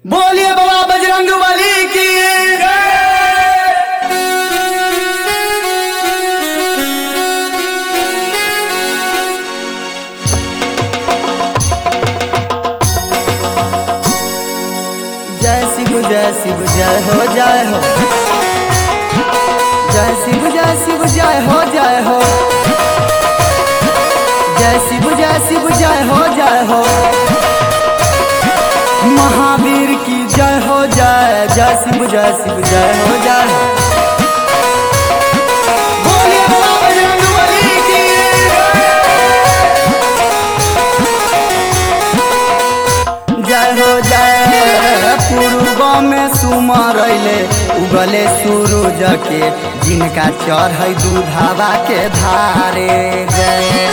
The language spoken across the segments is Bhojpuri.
बोलिए बाबा बजरंगबली की जय शिव जय शिव जय हो जय हो। जय शिव जय शिव जय हो जय हो। जय शिव जय शिव जय हो जय हो। महावीर की जय हो जय। जय शिव जय हो जय। बोलिए बाबा बजरंगबली की जय हो जय। पूर्व में सुमरैले उगले सूरज के जिनका चढ़ै दूधावा के धारे जय।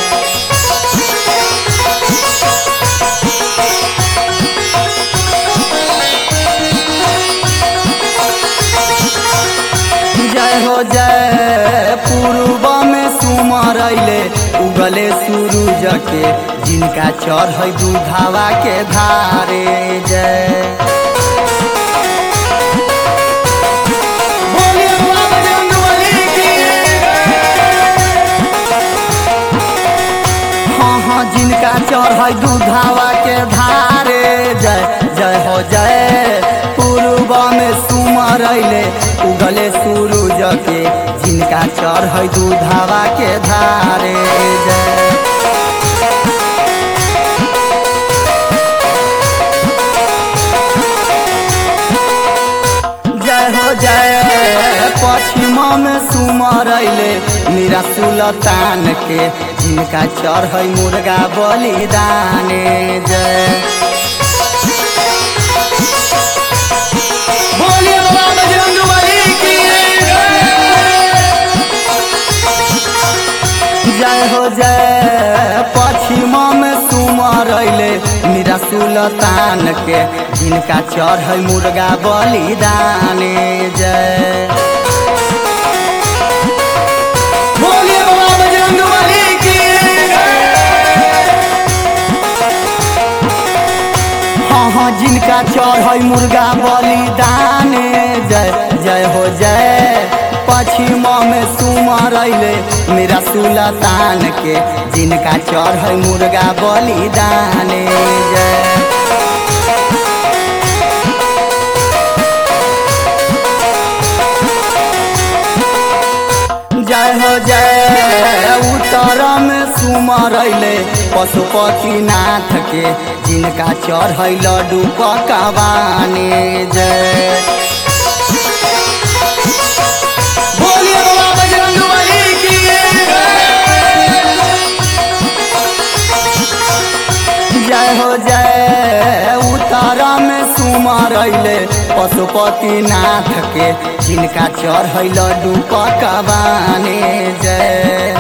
जय हो जय। पूर्व में सुमरैले उगले सूरज के जिनका चढ़ै दूधावा के धारे जय। बोलिए बाबा बजरंगबली की हाँ हाँ जिनका चढ़ै दूधावा के धारे जय। जय हो जय। पूर्व में सुमरैले उगले सूरज के जिनका चढ़ै दूधावा के धारे जय। जय हो जय। पश्चिम में सुमरैले मीरा सुल्तान के जिनका चढ़ै मुर्गा बलिदाने जय। बोलिए बाबा बजरंगबली की जय हो जय। पश्चिम में सुमरैले मीरा सुल्तान के जिनका चढ़ै मुर्गा बलिदाने जय। बोलिए बाबा बजरंगबली की हाँ हाँ जिनका चढ़ै मुर्गा बलिदाने जय। जय हो जय। पश्चिम में सुमरैले मीरा सुल्तान के जिनका चढ़ै मुर्गा बलिदाने जय। जय हो जय। उत्तर में सुमरैले पशुपतिनाथ के जिनका चढ़ै लड्डू पकवाने जय। बोलिए बाबा बजरंगबली की जय हो जय। उत्तर में सुमरैले पशुपतिनाथ के जिनका चढ़ै लड्डू पकवाने जय।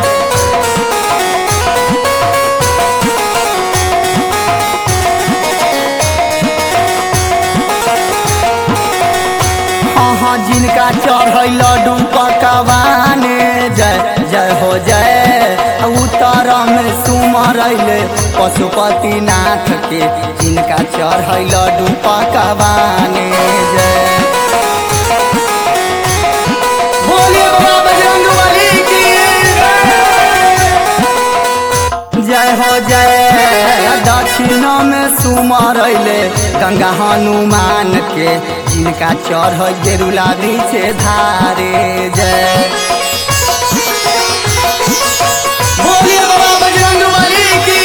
हाँ जिनका चढ़ै लड्डू पकवाने जय। जय हो जय। उत्तर में सुमरैले पशुपतिनाथ के जिनका चढ़ै लड्डू पकवाने जय। बोलिए बाबा बजरंगबली की जय हो जय। दक्षिण में सुमरैले गंगा हनुमान के जिनका चढ़ै गेरुला बीचे धारे जय। बोलिए बाबा बजरंगबली की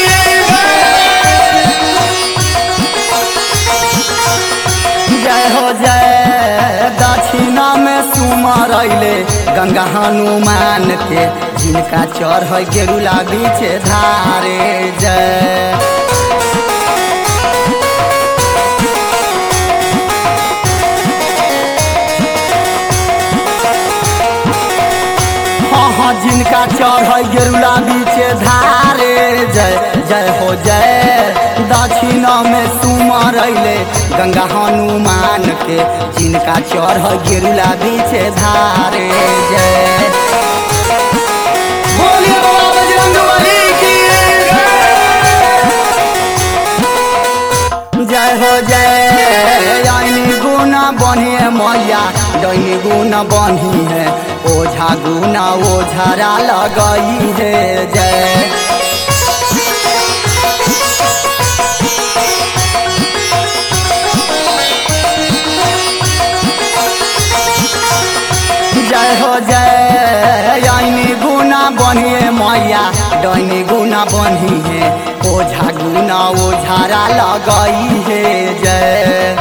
जय हो जय। दक्षिण में सुमरैले गंगा हनुमान के जिनका चढ़ै गेरुला बीचे धारे जय। हाँ जिनका चढ़ै गेरुला बीचे धारे जय। जय हो जय। दक्षिण में सुमरैले गंगा हनुमान के जिनका चढ़ै गेरुला बीचे धारे जय। बोलिए बाबा बजरंगबली की जय हो जय। डैनी गुना बनी है ओझा गुना ओझारा लगई है जय। जय हो जय आईनी गुना बनिए मैया डैनी गुना बनी है ओझा गुना ओझारा लगई है जय।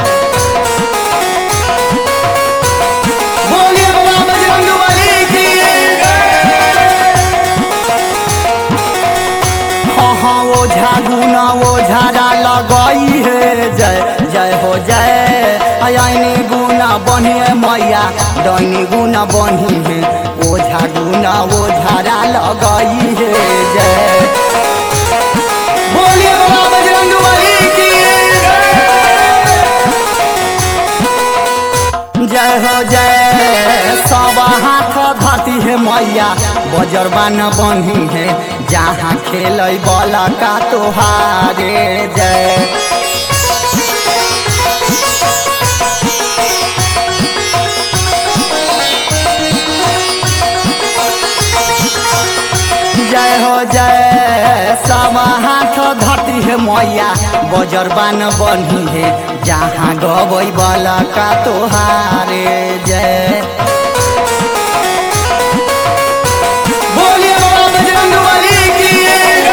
बोलिए बाबा बजरंगबली की हाँ हाँ ओझा गुना ओझारा लगई है जय। जय हो जय आईनी गुना बनिए मैया डैनी गुना बनी है ओझा गुना ओझारा लगई है जय। बोलिए बाबा बजरंगबली की जय हो जय। सब हाथ धरती है मैया बजरबान बनी है जहाँ खेल बला का तोहारे जय। जय हो जय सब हाथ धरती है मैया बजरबान बनी है जहाँ गबई बला का तोहारे जय। बोलिए बाबा बजरंगबली की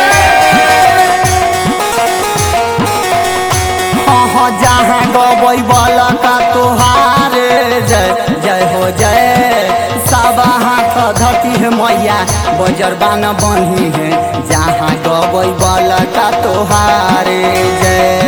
हाँ हाँ जहाँ गबई बला का तोहारे जय। जय हो जय सब हाथ धरती है मैया बजरबान बनी है जहाँ गबई बला का तोहारे जय।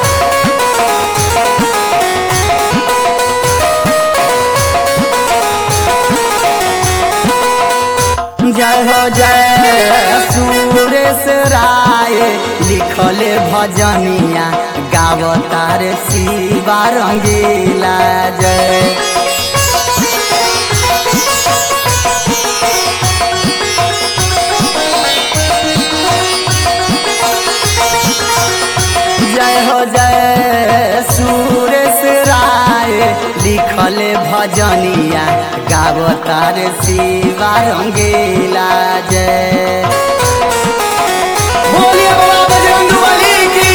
जय हो जय सुरेश राय लिखले भजनिया गावतार शिवा रंगीला जय। जय हो जय सुरेश राय लिखले भजनिया गावतार शिवा रंगीला जय। बोलिए बाबा बजरंगबली की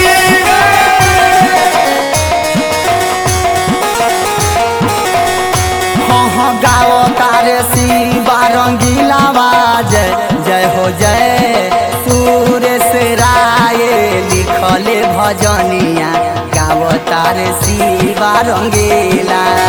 हाँ हाँ गावतार शिवा रंगीला जय। जय हो जय सुरेश राय लिखले भजनिया गावतार शिवा रंगीला